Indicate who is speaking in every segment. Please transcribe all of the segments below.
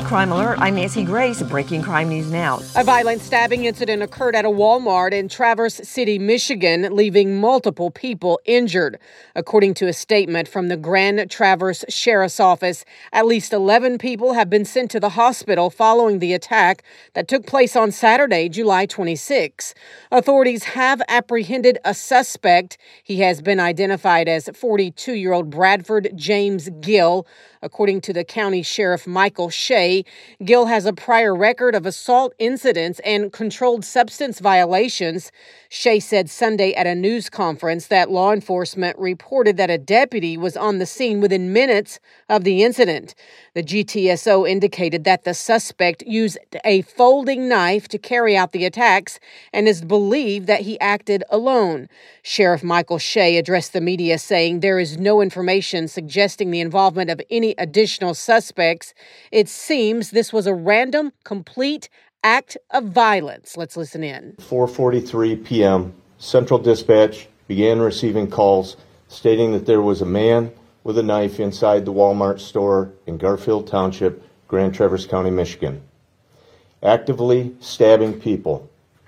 Speaker 1: Crime Alert, I'm Nancy Grace, breaking crime news now.
Speaker 2: A violent stabbing incident occurred at a Walmart in Traverse City, Michigan, leaving multiple people injured. According to a statement from the Grand Traverse Sheriff's Office, at least 11 people have been sent to the hospital following the attack that took place on Saturday, July 26. Authorities have apprehended a suspect. He has been identified as 42-year-old Bradford James Gill. According to the county sheriff Michael Shea, Gill has a prior record of assault incidents and controlled substance violations. Shea said Sunday at a news conference that law enforcement reported that a deputy was on the scene within minutes of the incident. The GTSO indicated that the suspect used a folding knife to carry out the attacks and is believed that he acted alone. Sheriff Michael Shea addressed the media saying there is no information suggesting the involvement of any additional suspects. It seems this was a random, complete act of violence. Let's listen in.
Speaker 3: 4:43 p.m., Central Dispatch began receiving calls stating that there was a man with a knife inside the Walmart store in Garfield Township, Grand Traverse County, Michigan, actively stabbing people.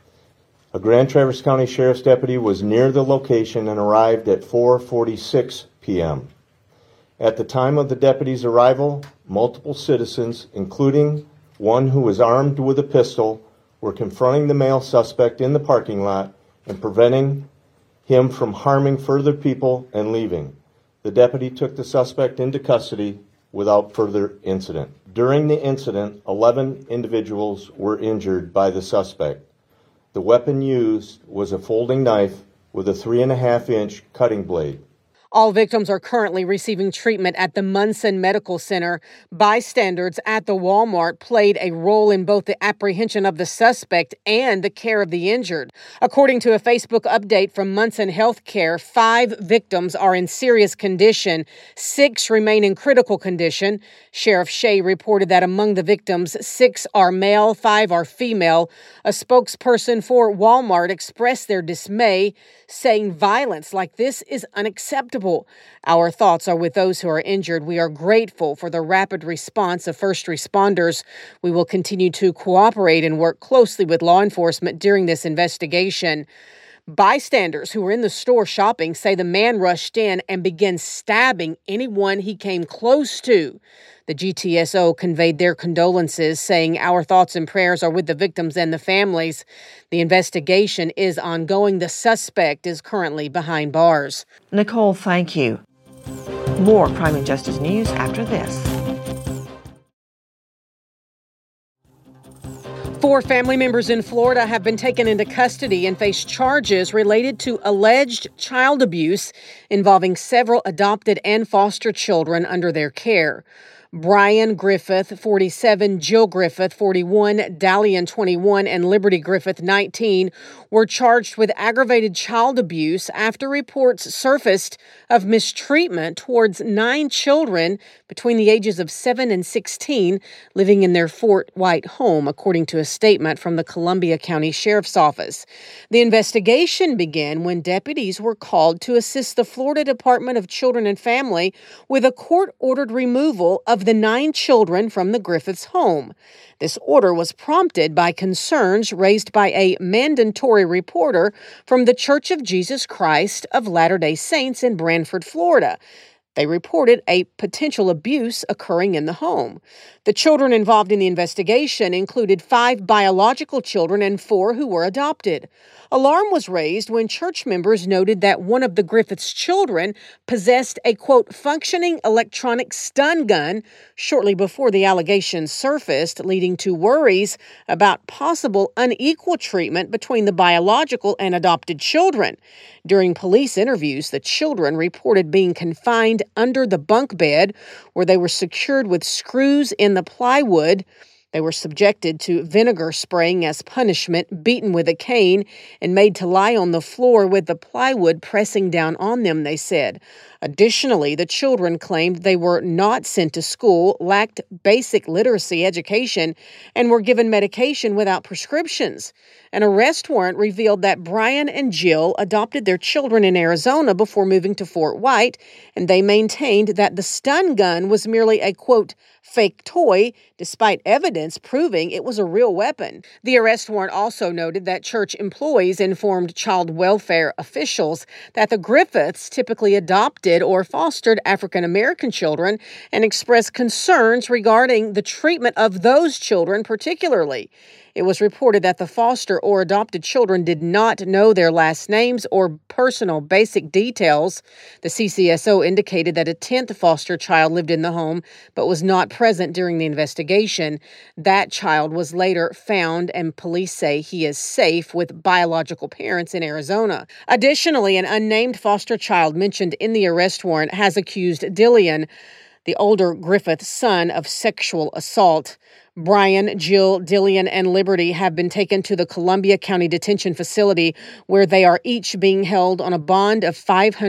Speaker 3: A Grand Traverse County Sheriff's deputy was near the location and arrived at 4:46 p.m. At the time of the deputy's arrival, multiple citizens, including one who was armed with a pistol, were confronting the male suspect in the parking lot and preventing him from harming further people and leaving. The deputy took the suspect into custody without further incident. During the incident, 11 individuals were injured by the suspect. The weapon used was a folding knife with a 3.5-inch cutting blade.
Speaker 2: All victims are currently receiving treatment at the Munson Medical Center. Bystanders at the Walmart played a role in both the apprehension of the suspect and the care of the injured. According to a Facebook update from Munson Healthcare, 5 victims are in serious condition. 6 remain in critical condition. Sheriff Shea reported that among the victims, 6 are male, 5 are female. A spokesperson for Walmart expressed their dismay, saying violence like this is unacceptable. Our thoughts are with those who are injured. We are grateful for the rapid response of first responders. We will continue to cooperate and work closely with law enforcement during this investigation. Bystanders who were in the store shopping say the man rushed in and began stabbing anyone he came close to. The GTSO conveyed their condolences, saying our thoughts and prayers are with the victims and the families. The investigation is ongoing. The suspect is currently behind bars.
Speaker 1: Nicole, thank you. More crime and justice news after this.
Speaker 2: 4 family members in Florida have been taken into custody and face charges related to alleged child abuse involving several adopted and foster children under their care. Brian Griffith, 47, Jill Griffith, 41, Dalian, 21, and Liberty Griffith, 19, were charged with aggravated child abuse after reports surfaced of mistreatment towards 9 children between the ages of 7 and 16 living in their Fort White home, according to a statement from the Columbia County Sheriff's Office. The investigation began when deputies were called to assist the Florida Department of Children and Family with a court-ordered removal of the 9 children from the Griffiths' home. This order was prompted by concerns raised by a mandatory reporter from the Church of Jesus Christ of Latter-day Saints in Branford, Florida. They reported a potential abuse occurring in the home. The children involved in the investigation included 5 biological children and 4 who were adopted. Alarm was raised when church members noted that one of the Griffiths' children possessed a, quote, functioning electronic stun gun shortly before the allegations surfaced, leading to worries about possible unequal treatment between the biological and adopted children. During police interviews, the children reported being confined under the bunk bed, where they were secured with screws in the plywood. They were subjected to vinegar spraying as punishment, beaten with a cane, and made to lie on the floor with the plywood pressing down on them, they said. Additionally, the children claimed they were not sent to school, lacked basic literacy education, and were given medication without prescriptions. An arrest warrant revealed that Brian and Jill adopted their children in Arizona before moving to Fort White, and they maintained that the stun gun was merely a, quote, fake toy, despite evidence proving it was a real weapon. The arrest warrant also noted that church employees informed child welfare officials that the Griffiths typically adopted or fostered African American children and expressed concerns regarding the treatment of those children particularly. It was reported that the foster or adopted children did not know their last names or personal basic details. The CCSO indicated that a 10th foster child lived in the home but was not present during the investigation. That child was later found, and police say he is safe with biological parents in Arizona. Additionally, an unnamed foster child mentioned in the arrest warrant has accused Dillian, the older Griffith son, of sexual assault. Brian, Jill, Dillian, and Liberty have been taken to the Columbia County Detention Facility, where they are each being held on a bond of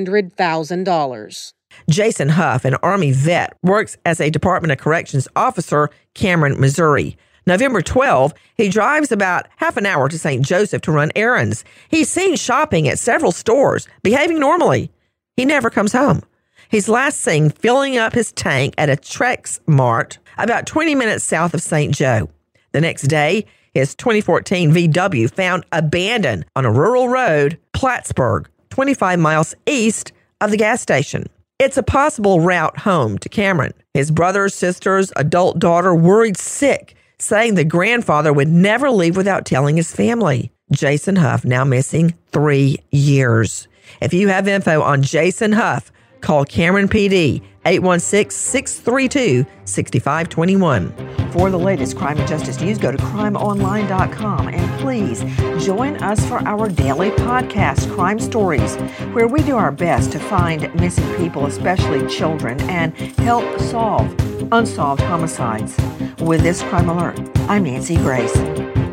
Speaker 2: $500,000.
Speaker 4: Jason Huff, an Army vet, works as a Department of Corrections officer, Cameron, Missouri. November 12, he drives about half an hour to St. Joseph to run errands. He's seen shopping at several stores, behaving normally. He never comes home. He's last seen filling up his tank at a Trex Mart about 20 minutes south of St. Joe. The next day, his 2014 VW found abandoned on a rural road, Plattsburgh, 25 miles east of the gas station. It's a possible route home to Cameron. His brothers, sisters, adult daughter worried sick, saying the grandfather would never leave without telling his family. Jason Huff now missing 3 years. If you have info on Jason Huff, call Cameron PD, 816-632-6521.
Speaker 1: For the latest crime and justice news, go to crimeonline.com, and please join us for our daily podcast, Crime Stories, where we do our best to find missing people, especially children, and help solve unsolved homicides. With this Crime Alert, I'm Nancy Grace.